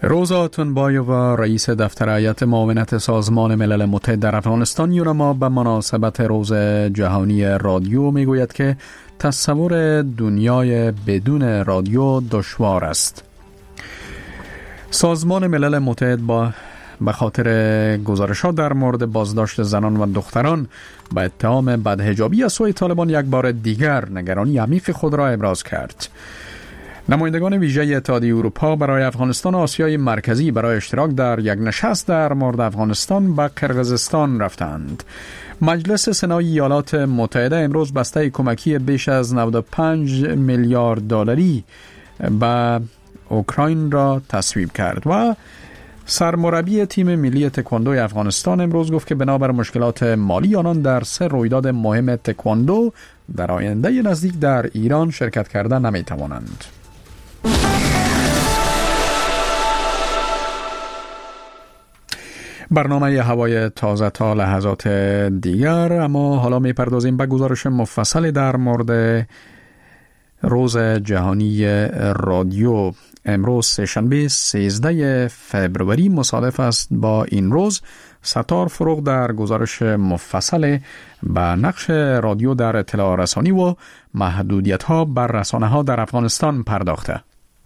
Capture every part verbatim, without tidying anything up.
روزا آتونبایووا رئیس دفتر هیئت معاونت سازمان ملل متحد در افغانستان یونما به مناسبت روز جهانی رادیو میگوید که تصور دنیای بدون رادیو دشوار است. سازمان ملل متحد با به خاطر گزارشات در مورد بازداشت زنان و دختران به اتهام بدحجابی از سوی طالبان یک بار دیگر نگرانی عمیق خود را ابراز کرد. نمایندگان ویژه اتحادیه اروپا برای افغانستان و آسیای مرکزی برای اشتراک در یک نشست در مورد افغانستان به قرقیزستان رفتند. مجلس سنای ایالات متحده امروز بسته کمکی بیش از نود و پنج میلیارد دلاری به اوکراین را تصویب کرد و سرمربی تیم ملی تکواندو افغانستان امروز گفت که بنابر مشکلات مالی آنان در سه رویداد مهم تکواندو در آینده نزدیک در ایران شرکت کردن نمی توانند. برنامه هوای تازه تا لحظات دیگر، اما حالا می پردازیم به گزارش مفصل در مورد روز جهانی رادیو. امروز سه‌شنبه سیزده فوریه مصادف است با این روز. ستار فروغ در گزارش مفصل به نقش رادیو در اطلاع رسانی و محدودیت‌ها بر رسانه‌ها در افغانستان پرداخته.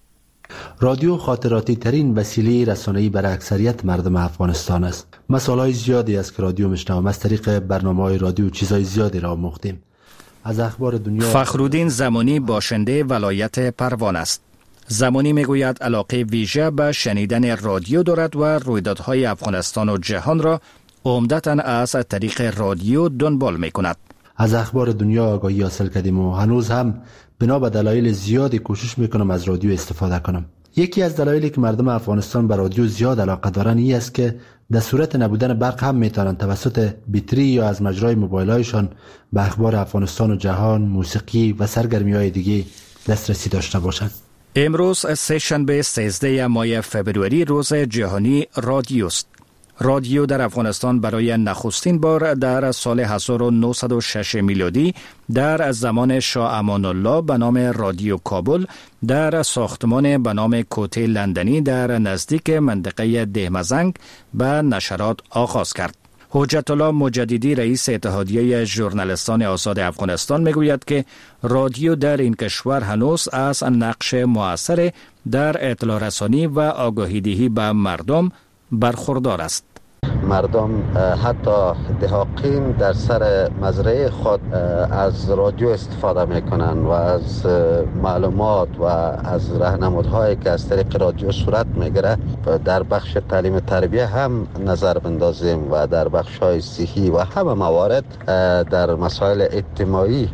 رادیو خاطراتی ترین وسیله رسانه‌ای برای اکثریت مردم افغانستان است. مسائل زیادی است که رادیو میشنویم. از طریق برنامه‌های رادیو چیزهای زیادی را آموختیم. از اخبار دنیا. فخرالدین زمانی باشنده ولایت پروان است. زمانی میگوید علاقه ویژه به شنیدن رادیو دارد و رویدادهای افغانستان و جهان را عمدتاً از طریق رادیو دنبال میکند. از اخبار دنیا آگاهی حاصل کردیم و هنوز هم بنا به دلایل زیادی کوشش میکنم از رادیو استفاده کنم. یکی از دلایلی که مردم افغانستان به رادیو زیاد علاقه دارند این است که در صورت نبودن برق هم میتونن توسط بطری یا از مجرای موبایل‌هایشان به اخبار افغانستان و جهان، موسیقی و سرگرمی‌های دیگه دسترسی داشته باشند. امروز سه‌شنبه سیزده ماه فوریه روز جهانی رادیو است. رادیو در افغانستان برای نخستین بار در سال هزار و نهصد و شش میلادی در زمان شاه امان الله به نام رادیو کابل در ساختمان به نام کوته لندنی در نزدیک منطقه دهمزنگ به نشرات آغاز کرد. حجت الله مجددی رئیس اتحادیه ژورنالیستان آزاد افغانستان میگوید که رادیو در این کشور هنوز از نقش مؤثر در اطلاع رسانی و آگاهی دهی به مردم برخوردار است. مردم حتی دهاقین در سر مزرعه خود از رادیو استفاده میکنن و از معلومات و از راهنمودهایی که از طریق رادیو صورت میگیره در بخش تعلیم تربیه هم نظر بندازیم و در بخش های صحی و همه موارد در مسائل اجتماعی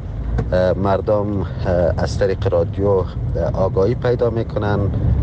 مردم از طریق رادیو آگاهی پیدا میکنن.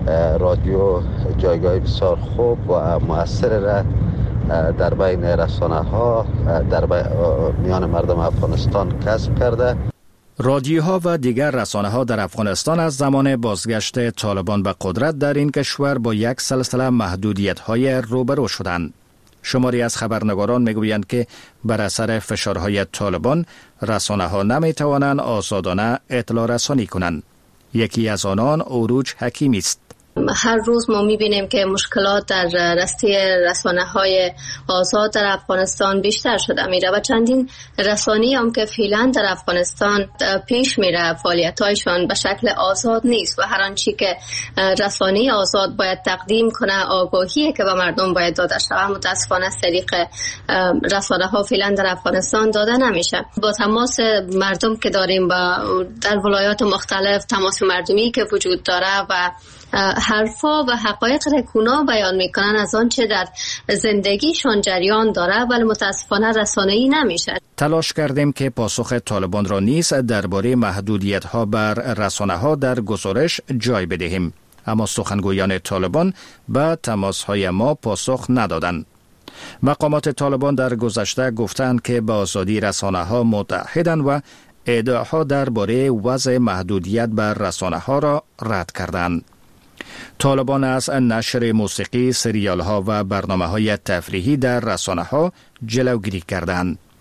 رادیو جایگاه بسیار خوب و مؤثر را در بین رسانه ها در میان مردم افغانستان کسب کرده. رادیوها و دیگر رسانه ها در افغانستان از زمان بازگشت طالبان به قدرت در این کشور با یک سلسله محدودیت های روبرو شدند. شماری از خبرنگاران میگویند که بر اثر فشارهای طالبان رسانه ها نمی توانند آزادانه اطلاع رسانی کنند. یکی از آنان عروج حکیمی است. هر روز ما میبینیم که مشکلات در راسته رسانه‌های آزاد در افغانستان بیشتر شده میره و چندین رسانه‌ای هم که فعلا در افغانستان پیش میره فعالیت‌هایشان به شکل آزاد نیست و هر آنچه که رسانه آزاد باید تقدیم کنه، آگاهی که به مردم باید داده شود، متاسفانه از طریق رسانه‌ها فعلا در افغانستان داده نمیشه. با تماس مردم که داریم با در ولایات مختلف، تماس مردمی که وجود داره و حرفا و حقایق رکونا بیان میکنن از آنچه در زندگیشان جریان داره، ولی متاسفانه رسانه‌ای نمیشه. تلاش کردیم که پاسخ طالبان را نیز درباره محدودیت‌ها بر رسانه‌ها در گزارش جای بدهیم، اما سخنگویان طالبان به تماس‌های ما پاسخ ندادند. مقامات طالبان در گذشته گفتند که با آزادی رسانه‌ها متحدند و ادعاها درباره وضع محدودیت بر رسانه‌ها را رد کردند. طالبان از نشر موسیقی، سریال ها و برنامه های تفریحی در رسانه ها جلوگیری کردند.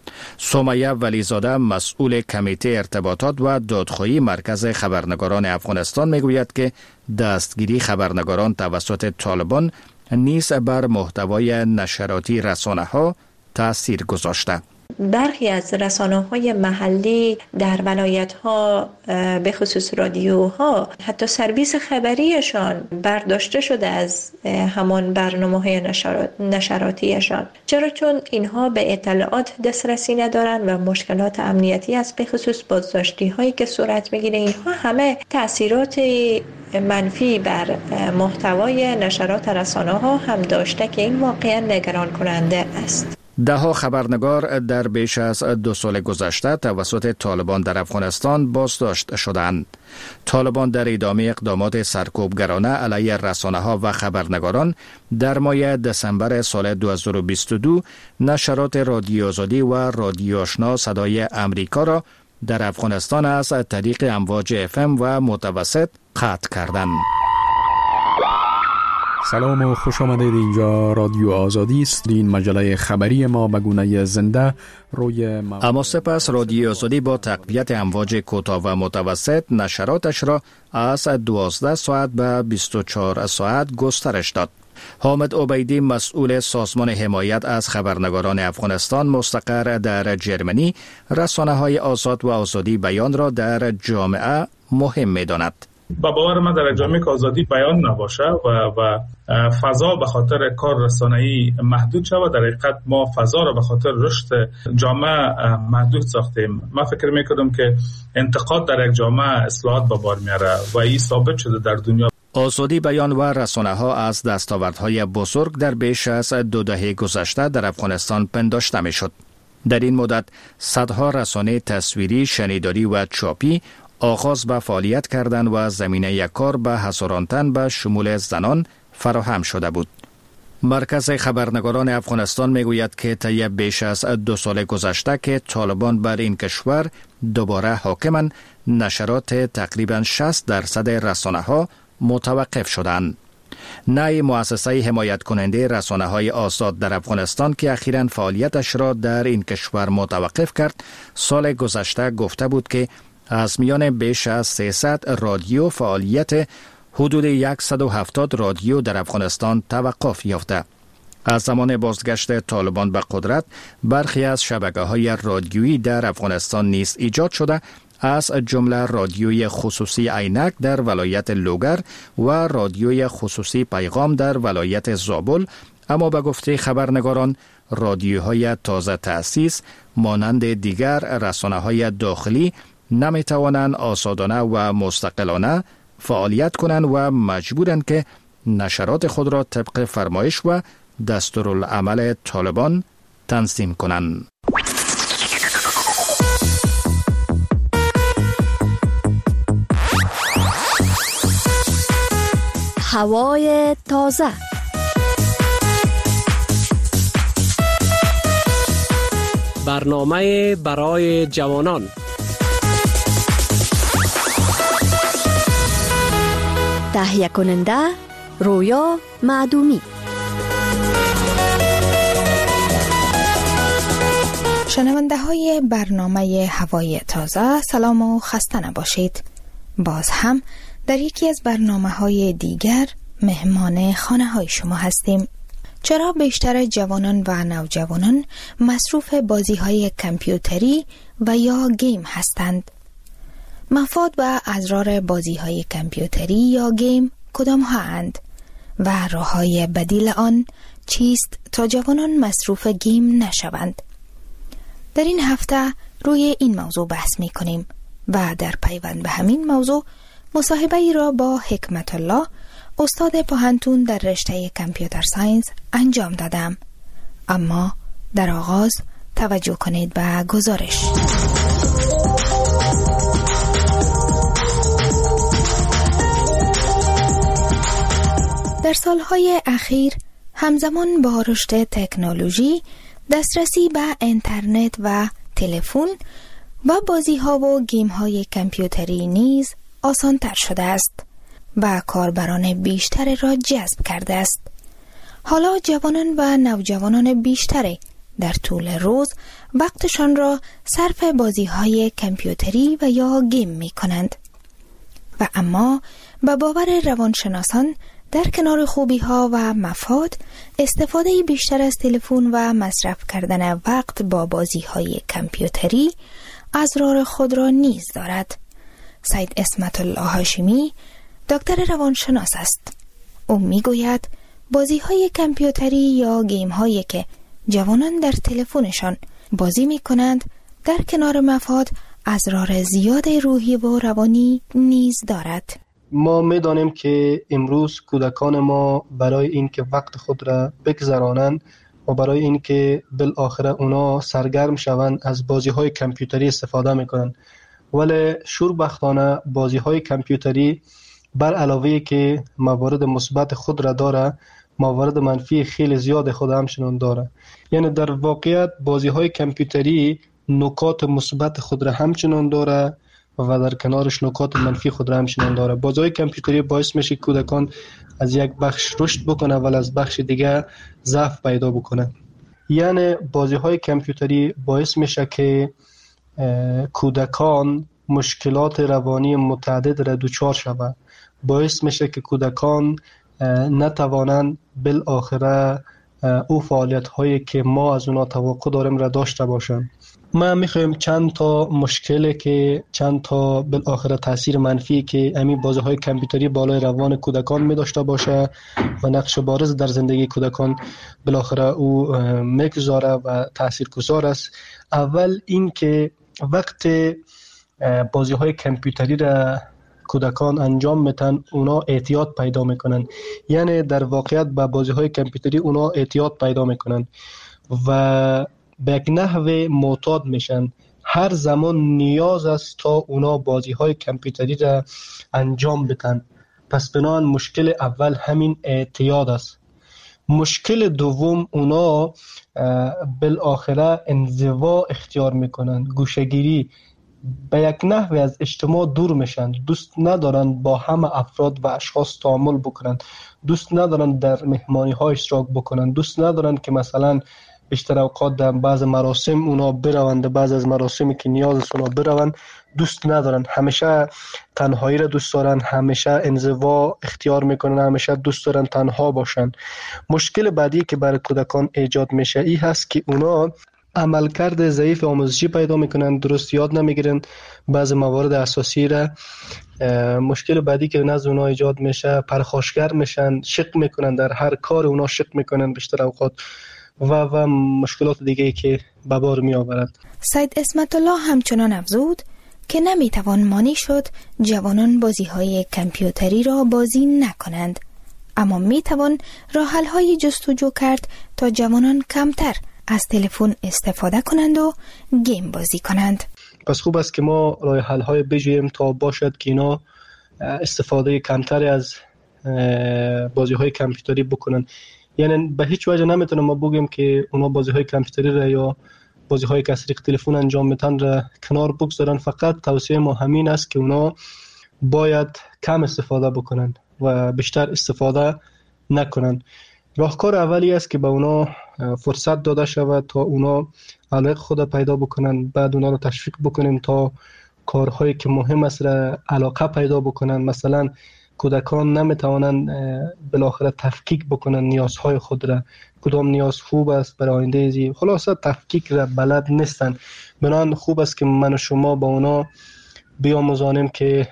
سمیه ولیزاده مسئول کمیته ارتباطات و دادخواهی مرکز خبرنگاران افغانستان میگوید که دستگیری خبرنگاران توسط طالبان نیز بر محتوای نشراتی رسانه‌ها تأثیر گذاشته. برخی از رسانه‌های محلی در ولایت‌ها به خصوص رادیوها حتی سرویس خبریشان برداشته شده از همان برنامه‌های نشرات نشراتیشان. چرا؟ چون اینها به اطلاعات دسترسی ندارن و مشکلات امنیتی است، به خصوص بازداشتی‌هایی که صورت می‌گیره. اینها همه تأثیرات منفی بر محتوای نشرات رسانه‌ها هم داشته که این واقعا نگران کننده است. ده ها خبرنگار در بیش از دو سال گذشته توسط طالبان در افغانستان بازداشت شدند. طالبان در ادامه اقدامات سرکوبگرانه علیه رسانه‌ها و خبرنگاران در ماه دسامبر سال دو هزار و بیست و دو نشرات رادیو آزادی و رادیو آشنا صدای امریکا را در افغانستان از طریق امواج اف ام و متوسط قطع کردند. سلام و خوش آمدید. اینجا رادیو آزادی است. این مجله خبری ما به گونه زنده روی م... اما سپس رادیو آزادی با تقویت امواج کوتاه و متوسط نشراتش را از دوازده ساعت به بیست و چهار ساعت گسترش داد. حامد عبیدی مسئول سازمان حمایت از خبرنگاران افغانستان مستقر در جرمنی رسانه‌های آزاد و آزادی بیان را در جامعه مهم می‌داند. با باور من در جامعه که آزادی بیان نباشه و و فضا به خاطر کار رسانه‌ای محدود شود، در حقیقت ما فضا را به خاطر رشد جامعه محدود ساختیم. من فکر می‌کنم که انتقاد در یک جامعه اصلاحات به بار میاره و این ثابت شده در دنیا. آزادی بیان و رسانه‌ها از دستاوردهای بزرگ در بیش از دو دهه گذشته در افغانستان پنداشته می‌شد. در این مدت صدها رسانه تصویری، شنیداری و چاپی آغاز به فعالیت کردن و زمینه کار به هزاران تن به شمول زنان فراهم شده بود. مرکز خبرنگاران افغانستان میگوید که طی بیش از دو سال گذشته که طالبان بر این کشور دوباره حاکمند، نشرات تقریباً شصت درصد رسانه‌ها متوقف شدند. نای مؤسسه حمایت کننده رسانه‌های آزاد در افغانستان که اخیراً فعالیتش را در این کشور متوقف کرد، سال گذشته گفته بود که از میان بیش از سیصد رادیو فعالیت حدود صد و هفتاد رادیو در افغانستان توقف یافته. از زمان بازگشت طالبان به قدرت برخی از شبکه‌های رادیویی در افغانستان نیز ایجاد شده، از جمله رادیوی خصوصی عینک در ولایت لوگر و رادیوی خصوصی پیغام در ولایت زابل. اما به گفته خبرنگاران رادیوهای تازه تأسیس مانند دیگر رسانه‌های داخلی نمی توانند آزادانه و مستقلانه فعالیت کنند و مجبورند که نشرات خود را طبق فرمایش و دستورالعمل طالبان تنظیم کنند. هوای تازه. برنامه برای جوانان. تهیه کننده رویا معدومی. شنونده های برنامه هوای تازه، سلام و خسته نباشید. باز هم در یکی از برنامه های دیگر مهمان خانه های شما هستیم. چرا بیشتر جوانان و نوجوانان مصروف بازی های کامپیوتری و یا گیم هستند؟ مفاد و اضرار بازی های کامپیوتری یا گیم کدام ها اند و راه های بدیل آن چیست تا جوانان مصروف گیم نشوند؟ در این هفته روی این موضوع بحث می کنیم و در پیوند به همین موضوع مصاحبه ای را با حکمت الله، استاد پوهنتون در رشته کامپیوتر ساینس انجام دادم. اما در آغاز توجه کنید به گزارش. در سالهای اخیر همزمان با رشد تکنولوژی، دسترسی به اینترنت و تلفن و بازی‌ها و گیم‌های کامپیوتری نیز آسان‌تر شده است و کاربران بیشتر را جذب کرده است. حالا جوانان و نوجوانان بیشتری در طول روز وقتشان را صرف بازی های کامپیوتری و یا گیم می کنند. و اما به باور روانشناسان در کنار خوبی ها و مفاد، استفاده بیشتر از تلفن و مصرف کردن وقت با بازی های کامپیوتری اضرار خود را نیز دارد. سید اسمت الله هاشمی دکتر روانشناس است. او می گوید بازی های کامپیوتری یا گیم هایی که جوانان در تلفنشان بازی می کنند در کنار مفاد اضرار زیاد روحی و روانی نیز دارد. ما می دانیم که امروز کودکان ما برای اینکه وقت خود را بگذرانند و برای اینکه بالاخره اونا سرگرم شوند از بازی های کامپیوتری استفاده می کنند. ولی شوربختانه بازی های کامپیوتری بر علاوه که موارد مثبت خود را داره، موارد منفی خیلی زیاد خود همچنان داره. یعنی در واقعیت بازی های کامپیوتری نکات مثبت خود را همچنان داره و در کنارش نکات منفی خود را همچنان داره. بازی های کامپیوتری باعث میشه کودکان از یک بخش رشد بکنه ولی از بخش دیگه ضعف پیدا بکنه. یعنی بازی های کامپیوتری باعث میشه که کودکان مشکلات روانی متعدد را دچار شوند. باعث میشه که کودکان نتوانند بالاخره او فعالیت هایی که ما از اونا توقع داریم را داشته باشند. ما میخوایم چند تا مشکلی که چند تا بالاخره تاثیر منفی که همین بازی های کامپیوتری بالای روان کودکان می داشته باشه و نقش بارز در زندگی کودکان بالاخره او میگذاره و تاثیرگذار است. اول این که وقت بازی های کامپیوتری را کودکان انجام میتن اونا اعتیاد پیدا میکنن. یعنی در واقعیت با بازی های کامپیوتری اونا اعتیاد پیدا میکنن و به یک نحو معتاد میشن. هر زمان نیاز است تا اونا بازی های کامپیوتری را انجام بدن. پس بنابراین مشکل اول همین اعتیاد است. مشکل دوم اونا بالاخره انزوا اختیار میکنن، گوشه‌گیری، به یک نحوی از اجتماع دور میشن. دوست ندارن با همه افراد و اشخاص تعامل بکنن، دوست ندارن در مهمانی ها اشتراک بکنن، دوست ندارن که مثلا بیشتر اوقات در بعض مراسم اونا بروند، بعض از مراسمی که نیاز است اونا بروند دوست ندارن. همیشه تنهایی را دوست دارن، همیشه انزوا اختیار میکنن، همیشه دوست دارن تنها باشن. مشکل بعدی که برای کودکان ایجاد میشه این هست که اونا عملکرد ضعیف آموزشی پیدا میکنن، درست یاد نمیگیرن بعض موارد اساسی را. مشکل بعدی که نزد اونا ایجاد میشه پرخاشگر میشن، شک میکنن، در هر کار اونا شک میکنن بیشتر اوقات و و مشکلات دیگه که به بار می آورد. سید اسمت الله همچنان افزود که نمیتوان مانع شد جوانان بازی های کامپیوتری را بازی نکنند، اما میتوان راه حل های جستجو کرد تا جوانان کمتر از تلفن استفاده کنند و گیم بازی کنند. پس خوب است که ما راه حل های بجوییم تا باشد که اینا استفاده کمتری از بازی های کامپیوتری بکنن. یعنی به هیچ وجه نمیتونم ما بگیم که اونا بازی های کامپیوتری را یا بازی های که از طریق تلفن انجام میتن را کنار بگذارن. فقط توصیه ما همین است که اونا باید کم استفاده بکنن و بیشتر استفاده نکنن. راهکار اولی است که به اونا فرصت داده شود تا اونا علاقه خود پیدا بکنن، بعد اونا رو تشویق بکنیم تا کارهایی که مهم است را علاقه پیدا بکنن. مثلا کودکان نمیتوانند بالاخره تفکیک بکنن نیازهای خود را، کدام نیاز خوب است برای آینده زی، خلاصه تفکیک را بلد نیستن. بنابراین خوب است که من و شما با اونا بیاموزانیم که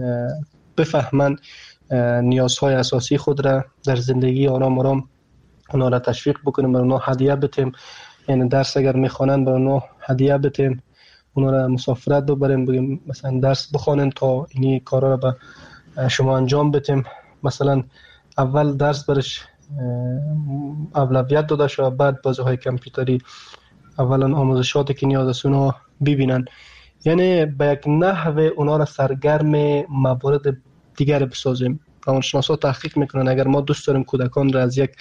بفهمن نیازهای اساسی خود را در زندگی آرام آرام اونا را تشویق بکنیم، برای اونا هدیه بتیم. یعنی درس اگر میخوانند برای اونا هدیه بتیم، اونا را مسافرت ببریم، بگیم مثلا درس بخوانند تا اینی کارا را به شما انجام بتیم. مثلا اول درس برش اولویت داده شد، بعد بازی های کامپیوتری اولا آموزشاتی که نیاز است اونا ببینن. یعنی به یک نحو اونا را سرگرم موارد دیگر بسازیم. روانشناسا تحقیق میکنن اگر ما دوست داریم کودکان را از یک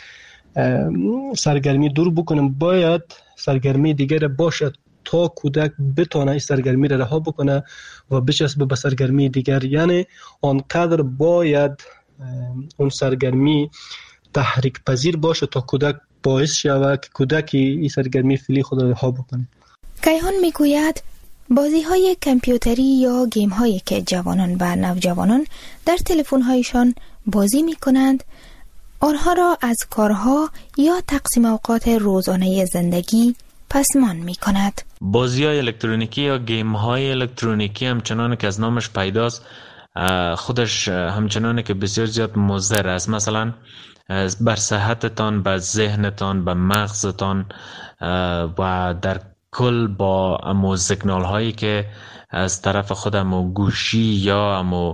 سرگرمی دور بکنیم، باید سرگرمی دیگر باشد تا کودک بتونه این سرگرمی را رها بکنه و بچسبه به سرگرمی دیگر. یعنی آنقدر باید اون سرگرمی تحریک پذیر باشه تا کودک باعث شود که کودک این سرگرمی فعلی خود را رها بکنه. کیهان میگوید بازی های کامپیوتری یا گیم هایی که جوانان و نوجوانان در تلفن هایشان بازی می کنند آنها را از کارها یا تقسیم اوقات روزانه زندگی پسمان می کند. بازی های الکترونیکی یا گیم های الکترونیکی همچنان که از نامش پیداست خودش همچنان که بسیار زیاد مضر است. مثلا بر صحتتان، بر ذهنتان، بر مغزتان و در کل با امو سیگنال هایی که از طرف خود امو گوشی یا امو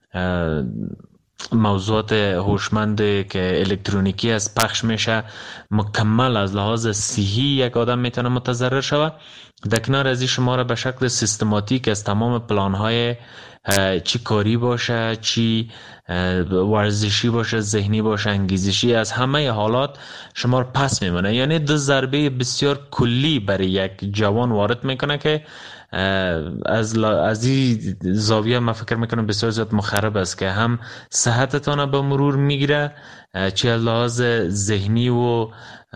موضوعات هوشمند که الکترونیکی از پخش میشه مکمل از لحاظ صحی یک آدم میتونه متضرر شود. در کنار از این شما را به شکل سیستماتیک از تمام پلان های چی کاری باشه، چی ورزشی باشه، ذهنی باشه، انگیزشی، از همه حالات شما را پس میمونه. یعنی دو ضربه بسیار کلی برای یک جوان وارد میکنه که از از این زاویه من فکر میکنم بسیار زیاد مخرب است که هم صحتتان به مرور میگیره، چه از لحاظ ذهنی و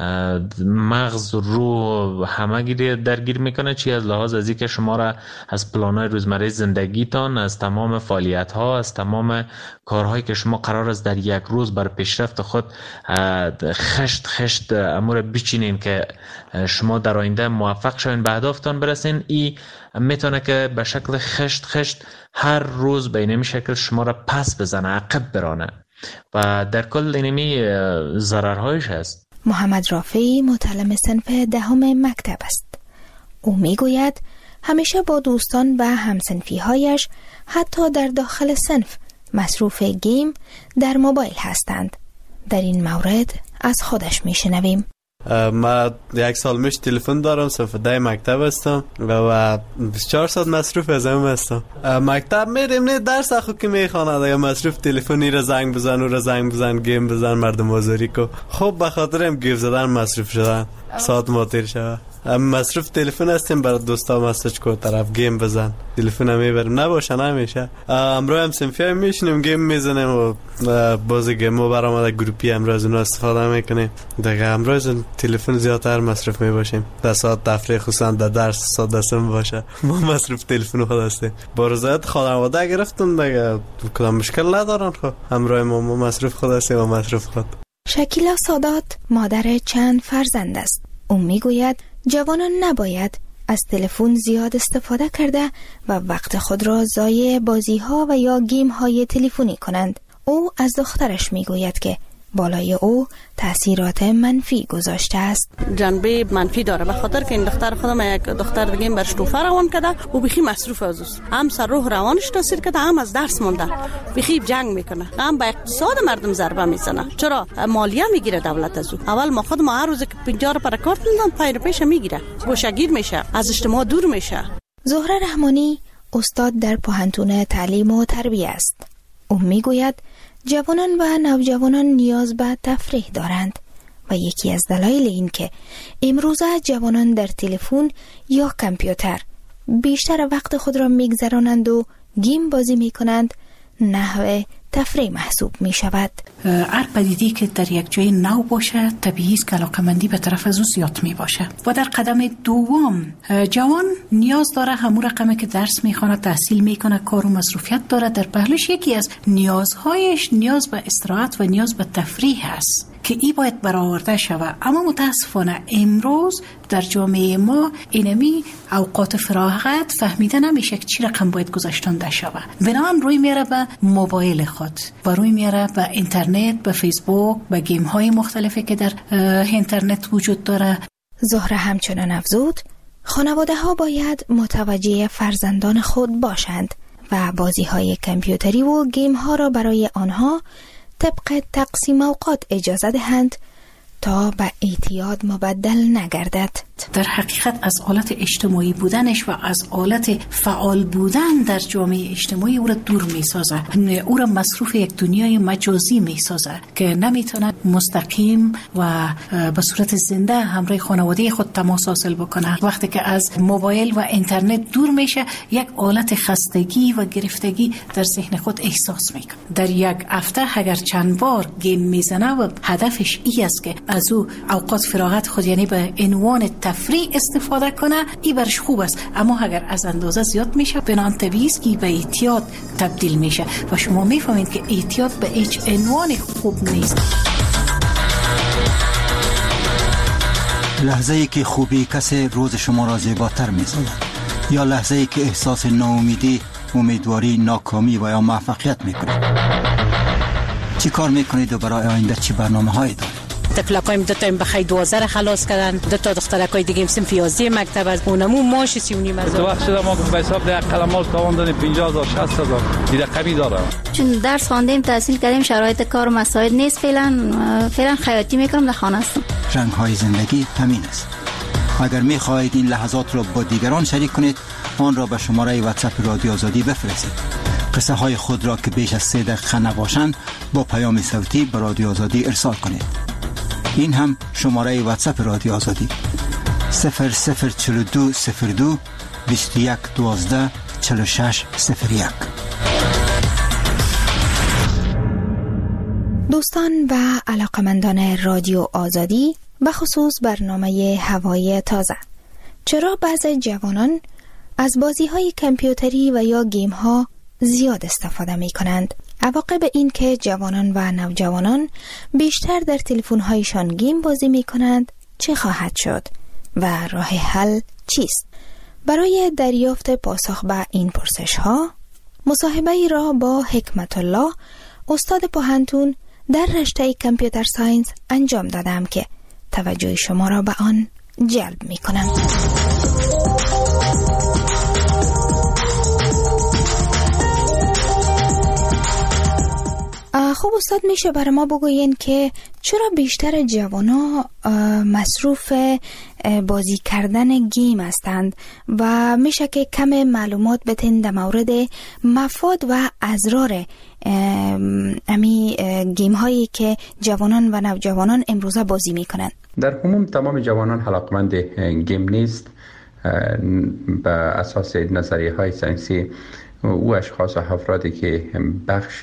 مغز و روح همه گیری درگیر میکنه، چی از لحاظ از اینکه شما را از پلان‌های روزمره زندگیتان، از تمام فعالیت ها، از تمام کارهایی که شما قرار است در یک روز بر پیشرفت خود خشت خشت امور بچینین که شما در آینده موفق شوین به اهدافتان برسین، ای میتونه که به شکل خشت خشت هر روز به اینمی شکل شما را پس بزنه، عقب برانه و در کل اینمی ضررهایش هست. محمد رافعی متعلم صنف دهم مکتب است. او میگوید همیشه با دوستان و همصنفی هایش حتی در داخل صنف مصروف گیم در موبایل هستند. در این مورد از خودش میشنویم. من یک سال میش تلفن دارم، صنف ده مکتب هستم و بیست و چهار ساعت مصروف از هم هستم. مکتب میریم نه درس اخو که میخواند، اگه مصروف تلفنی را زنگ بزن، او را زنگ بزن، گیم بزن، مردم آزاری کو. خب به خاطر هم گیف زدن مصروف شدن ساعت ما تیر شود. مصروف تلفن هستیم برای دوستا مسج کو طرف گیم بزن، تلفن هم میبریم نباشه نمیشه. امروز هم صنفی هم میشینیم گیم میزنیم و بازی گیم و برآمده گروپی امروز اون استفاده میکنیم. دیگه امروز تلفن زیادتر مصروف میباشیم. در ساعت تفریح خصوصا در درس ساعت دسم باشه ما مصروف تلفن خود هستیم. با رضایت خانواده گرفتم دیگه کدام مشکل ندارن. خب امروز ما مصروف خود هستیم و مصروف خود. شکیلا سادات مادر چند فرزند است. او میگوید جوانان نباید از تلفن زیاد استفاده کرده و وقت خود را ضایع بازی ها و یا گیم های تلفنی کنند. او از دخترش میگوید که بالای او تأثیرات منفی گذاشته است. جنبه منفی داره به خاطر که این دختر خودم یک دختر دیگه برش توفه روان کرده و بخی مصروف از اوست، هم سر روح روانش تاثیر کرده، هم از درس مونده، بخی جنگ میکنه، هم به اقتصاد مردم ضربه میزنه. چرا مالیه میگیره دولت از او؟ اول ما خود ما هر روز که پنجاه رو پر کارت میدن پای پیش میگیره، گوشه‌گیر میشه، از اجتماع دور میشه. زهره رحمانی استاد در پوهنتون تعلیم و تربیت است. او میگوید جوانان و نوجوانان نیاز به تفریح دارند و یکی از دلایل این که امروزه جوانان در تلفن یا کامپیوتر بیشتر وقت خود را میگذرانند و گیم بازی میکنند نحو تفریح محسوب می شود. هر پدیده‌ای که در یک جای نو باشه طبیعی است که علاقه‌مندی به طرف از او زیاد می باشه و در قدم دوم جوان نیاز داره همون رقمی که درس میخونه، تحصیل میکنه، کار و مصروفیت داره، در پهلوش یکی از نیازهایش نیاز به استراحت و نیاز به تفریح است که ای باید برآورده شود. اما متاسفانه امروز در جامعه ما اینمی اوقات فراغت فهمیده نمیشه که چی رقم باید گذاشتنده شود. بنابراین روی میره به موبایل خود و روی میره به اینترنت، به فیسبوک، به گیم های مختلفی که در اینترنت وجود داره. زهره همچنان افزود خانواده ها باید متوجه فرزندان خود باشند و بازی های کامپیوتری و گیم ها را برای آنها طبق تقسیم اوقات اجازه دهند تا به اعتیاد مبدل نگردد. در حقیقت از حالت اجتماعی بودنش و از حالت فعال بودن در جامعه اجتماعی او را دور می سازه، او را مصروف یک دنیای مجازی می سازه که نمیتونه مستقیم و به صورت زنده همراه خانواده خود تماس حاصل بکنه. وقتی که از موبایل و اینترنت دور میشه یک حالت خستگی و گرفتگی در ذهن خود احساس میکنه. در یک هفته اگر چند بار گیم میزنه و هدفش ای است که از او اوقات فراغت خود یعنی به عنوان تفریح استفاده کنه این برش خوب است، اما اگر از اندازه زیاد میشه بنان طبیعی است که به اعتیاد تبدیل میشه و شما میفهمید که اعتیاد به هیچ عنوان خوب نیست. لحظه ای که خوبی کسی روز شما را زیباتر می‌سازد یا لحظه ای که احساس ناامیدی، امیدواری، ناکامی و یا موفقیت میکنید. چی کار میکنید و برای آینده چی برنامه هایی دارید؟ تفلقایم دو تا این بخی دوازده خلاص کردن، دو تا دخترکای دیگه صنف یازده مکتب از اونمو ماش سی و نیم هزار. تو وقت شده ما به حساب ده کلمات تواندن پنجاه هزار شصت هزار دیگه قوی داره. چون درس خواندیم، تحصیل کردیم، شرایط کار و مساعد نیست، فعلا فعلا خیاطی میکنم، در خانه هستم. رنگ های زندگی همین است. اگر میخواهید این لحظات را با دیگران شریک کنید، آن را به شماره واتساپ رادیو آزادی بفرستید. قصه های خود را که بیش از سه دقیقه نباشند با پیام صوتی به رادیو آزادی ارسال کنید. این هم شماره واتساپ رادیو آزادی صفر صفر چهل و دو صفر دو بیست و یک دوازده چهل و شش صفر یک. دوستان و علاقمندان رادیو آزادی، به خصوص برنامه هوای تازه، چرا بعضی جوانان از بازی‌های کامپیوتری و یا گیم‌ها زیاد استفاده می‌کنند؟ عواقب این که جوانان و نوجوانان بیشتر در تلفن‌هایشان گیم بازی می‌کنند چه خواهد شد و راه حل چیست؟ برای دریافت پاسخ به این پرسش‌ها، مصاحبه‌ای را با حکمت الله، استاد پوهنتون در رشته کامپیوتر ساینس انجام دادم که توجه شما را به آن جلب می‌کنم. خب استاد، میشه برای ما بگوین که چرا بیشتر جوانا مصروف بازی کردن گیم هستند و میشه که کم معلومات بتین در مورد مفاد و اضرار امی گیم هایی که جوانان و نوجوانان امروزه بازی میکنند؟ در عموم تمام جوانان علاقمند گیم نیست. به اساس نظریه های ساینسی، او اشخاص و افرادی که بخش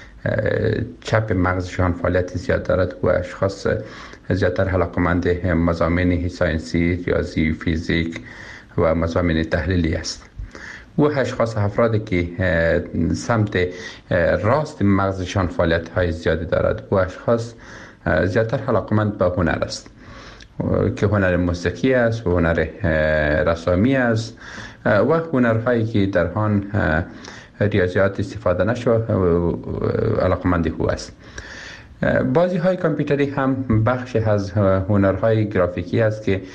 چپ مغزشان فعالیت زیاد دارد و اشخاص زیادتر علاقمند مضامین ساینسی، ریاضی، فیزیک و مضامین تحلیلی است. و اشخاص افرادی که سمت راست مغزشان فعالیت های زیادی دارد و اشخاص زیادتر علاقمند به هنر است که هنر موسیقی است و هنر رسامی است و هنرهایی که در آن ریاضیات استفاده نشو علاقمندی هو است. بازی های کامپیوتری هم بخش از هنرهای گرافیکی است که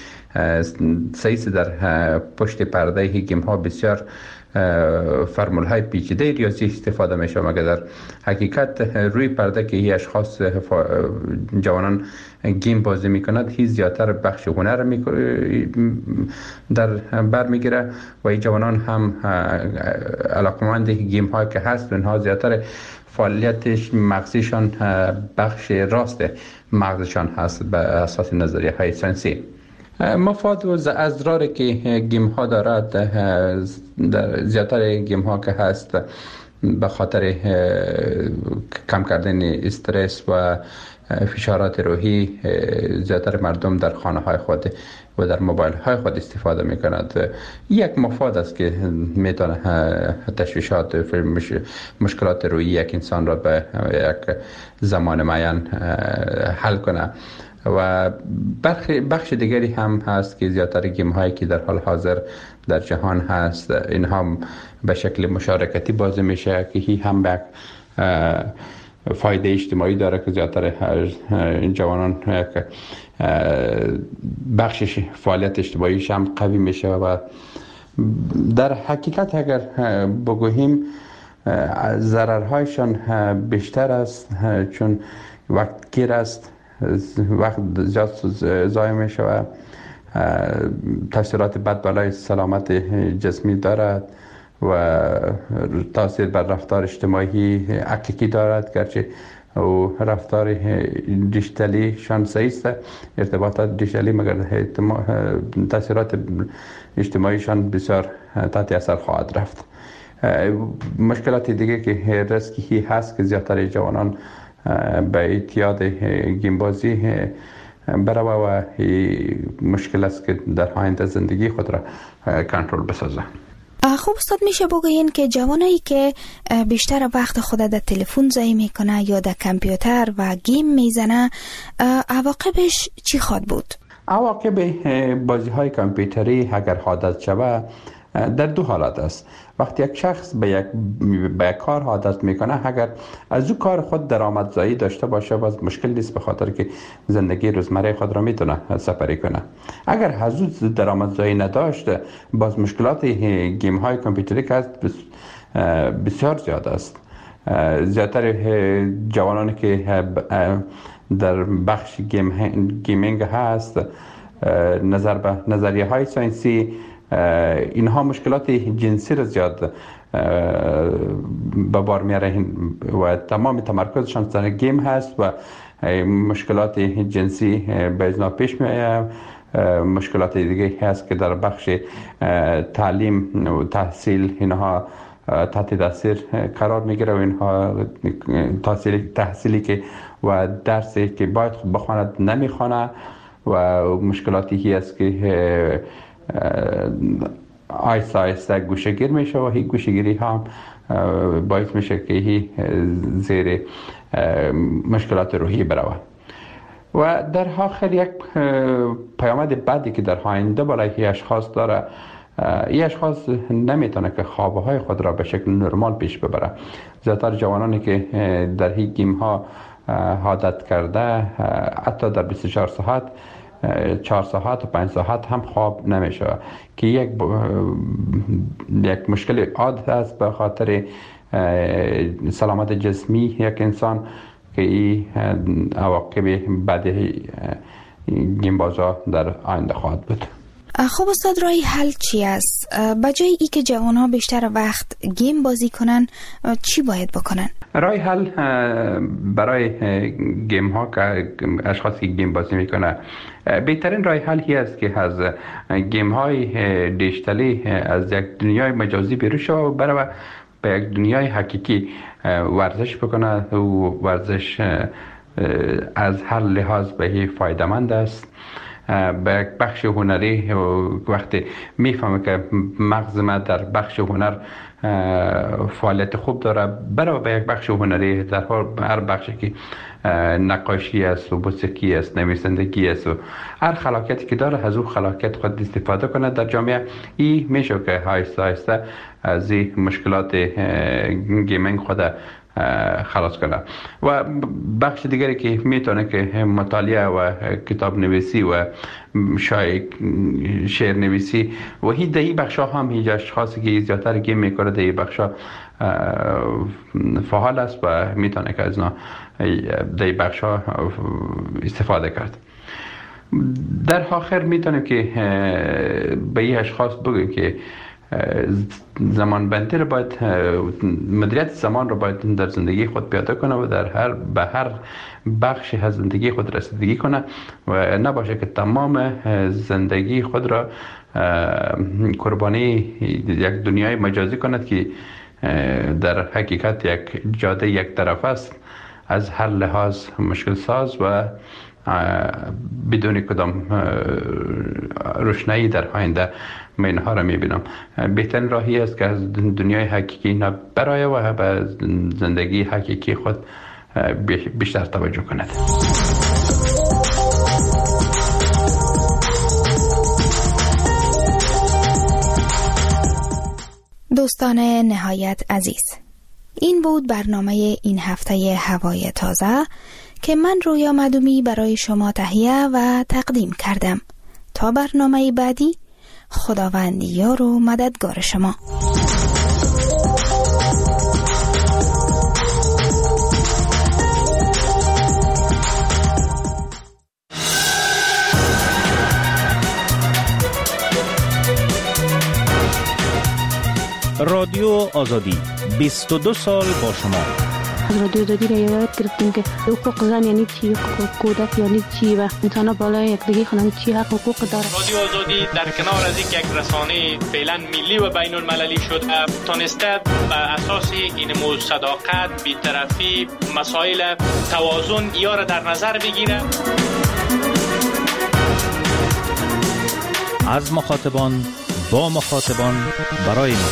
سیس در پشت پرده گیم ها بسیار فرمول های پیچیده ریاضی استفاده می شود، مگر در حقیقت روی پرده که هی اشخاص جوانان گیم بازی می کند هی زیادتر بخش هنر می در بر می گیره و این جوانان هم علاقمند گیم ها که هست، اونها زیادتر فعالیتش مغزیشان بخش راست مغزشان هست به اساس نظریه های ساینسی. مفاد و اضراری که گیم ها دارد، در زیادتر گیم ها که هست به خاطر کم کردن استرس و فشارات روحی، زیادتر مردم در خانه های خود و در موبایل های خود استفاده می کند. یک مفاد است که می تونه تشویشات مشکلات روحی یک انسان را به یک زمان معین حل کنه. و بخش دیگری هم هست که زیادتر گیم هایی که در حال حاضر در جهان هست، این هم به شکل مشارکتی بازی میشه که هی هم به فایده اجتماعی داره که زیادتر جوانان بخشش فعالیت اجتماعیش هم قوی میشه و در حقیقت اگر بگوییم ضررهایشان بیشتر است، چون وقت گیر است، وقت زیاد ضایع می شود، تاثیرات بد بالای سلامت جسمی دارد و تاثیر بر رفتار اجتماعی عکاکی دارد، گرچه و رفتار دیجیتالی شان سیست ارتباطات دیجیتالی، مگر تاثیرات اجتماعیشان بسیار تحت اثر خواهد رفت. مشکلات دیگه که ریسکی هست که زیادتر جوانان به اعتیاد گیم بازی بروه و مشکل است که در آینده زندگی خود را کنترل بسازه. خب استاد میشه بگوین که جوانایی که بیشتر وقت خود در تلفن ضایع میکنه یا در کامپیوتر و گیم میزنه عواقبش چی خواد بود؟ عواقب بازی های کامپیوتری اگر عادت شود در دو حالت است. وقتی یک شخص به یک به یک کار عادت میکنه، اگر از او کار خود درآمدزایی داشته باشه باز مشکل نیست، به خاطر که زندگی روزمره خود را میتونه سپری کنه. اگر از او درآمدزایی نداشته باز مشکلات گیم های کامپیوتری که است بسیار زیاد است. زیادتر جوانانی که در بخش گیم گیمینگ هست نظر به نظریه های ساینسی، اینها مشکلات جنسی را زیاد به بار میاره و تمام تمرکزشان سر گیم هست و مشکلات جنسی به ازنا پیش میآید. مشکلات دیگه هست که در بخش تعلیم و تحصیل اینها تحت تاثیر قرار میگیره و اینها تحصیلی تحصیلی که و درسی که باید خوب بخواند نمیخوانه و مشکلاتی هست که آیسته آیسته گوشه‌گیر میشه و این گوشه‌گیری هم باعث میشه که هی زیر مشکلات روحی بروه. و در آخر یک پیامد بعدی که در آینده برای این اشخاص داره، این اشخاص نمیتونه که خوابهای خود را به شکل نرمال پیش ببره. زیادتر جوانانی که در این گیم ها عادت کرده حتی در بیست و چهار ساعت چهار ساعت و پنج ساعت هم خواب نمیشه که یک ب... یک مشکل عاد است به خاطر سلامت جسمی یک انسان که این عواقب بعد گیم بازا در آینده خواهد بود. خب استاد رای حل چی است؟ بجای ای که جوان ها بیشتر وقت گیم بازی کنن چی باید بکنن؟ رای حل برای گیم ها که اشخاصی که گیم بازی میکنه، بهترین رای حل هی است که از گیم های دیجیتالی از یک دنیای مجازی بیرون شود و بروه به یک دنیای حقیقی ورزش بکنه و ورزش از هر لحاظ به فایده مند است. به یک بخش هنری وقتی میفهمه که مغز ما در بخش هنر فعالیت خوب داره، برای به یک بخش هنری در هر بخشی که نقاشی است و موسیقی است، نویسندگی است و هر خلاقیتی که داره از اون خلاقیت خود استفاده کنه در جامعه، این میشه که آهسته آهسته از این مشکلات گیمینگ خود خلاص کنه. و بخش دیگری که میتونه که مطالعه و کتاب نویسی و شعر نویسی و هی در این بخش ها هم هیچ اشخاصی که زیادتر گیم میکنه در این بخش ها فعال است و میتونه که از اینا در این بخش ها استفاده کرد. در آخر میتونیم که به این اشخاص بگیم که زمان بندی رو باید، مدیریت زمان رو باید در زندگی خود پیاده کنه و در هر به هر بخشی از زندگی خود رسیدگی کنه و نباشه که تمام زندگی خود را قربانی یک دنیای مجازی کند که در حقیقت یک جاده یک طرف است، از هر لحاظ مشکل ساز و بدون کدام روشنایی در آینده من اینها را میبینم. بهترین راهی است که از دنیای حقیقی نبرای و به زندگی حقیقی خود بیشتر توجه کند. دوستان نهایت عزیز، این بود برنامه این هفته هوای تازه که من رویا مدومی برای شما تهیه و تقدیم کردم. تا برنامه بعدی، خداوند یار و مددگار شما. رادیو آزادی بیست و دو سال با شما. از رادیو آزادی را یاد گرفتیم که حقوق زن یعنی چی، حقوق کودک یعنی چی و انسان بالای یکدیگه خوانند چی حق حقوق داره. رادیو آزادی در کنار از اینکه یک رسانه فعلا ملی و بین المللی شد، تونسته بر اساس این موضوع صداقت، بی‌طرفی، مسائل توازن یا را در نظر بگیره. از مخاطبان با مخاطبان برای ما.